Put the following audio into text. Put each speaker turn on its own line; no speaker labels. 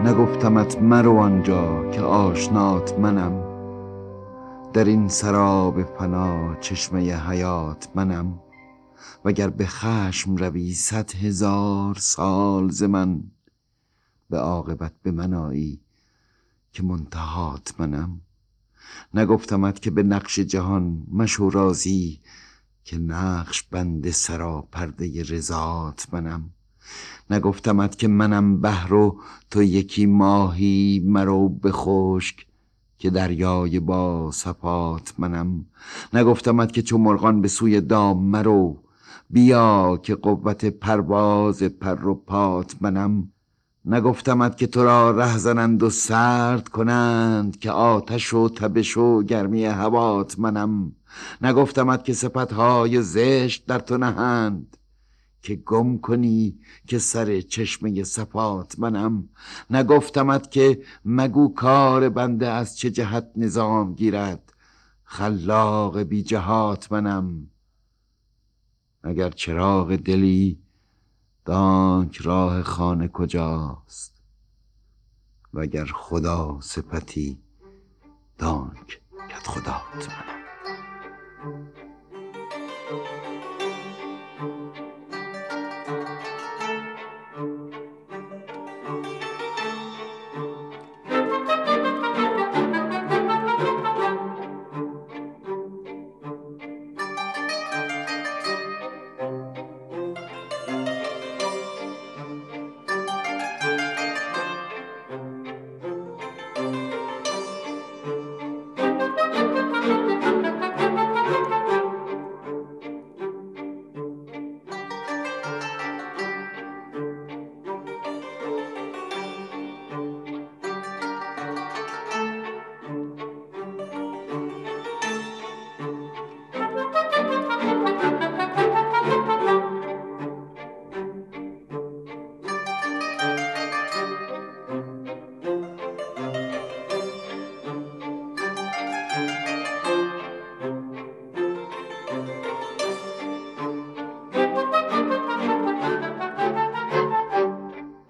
نگفتمت مرو آنجا که آشنات منم، در این سراب فنا چشمه حیات منم. وگر به خشم روی 100,000 سال ز من، به عاقبت به من آیی که منتهات منم. نگفتمت که به نقش جهان مشو راضی، که نقش بند سراپرده رضات منم. نگفتمت که منم بحر و تو یکی ماهی، مرو به خشک که دریای با صفات منم. نگفتمت که چو مرغان به سوی دام مرو، بیا که قوت پرواز پر و پات منم. نگفتمت که تو را ره زنند و سرد کنند، که آتش و تبش و گرمی هوات منم. نگفتمت که صفتهای زشت در تو نهند، که گم کنی که سر چشمه صفات منم. نگفتمت که مگو کار بنده از چه جهت نظام گیرد، خلاق بی جهات منم. اگر چراغ دلی دانک راه خانه کجاست، وگر خدا صفتی دانک کدخدات منم.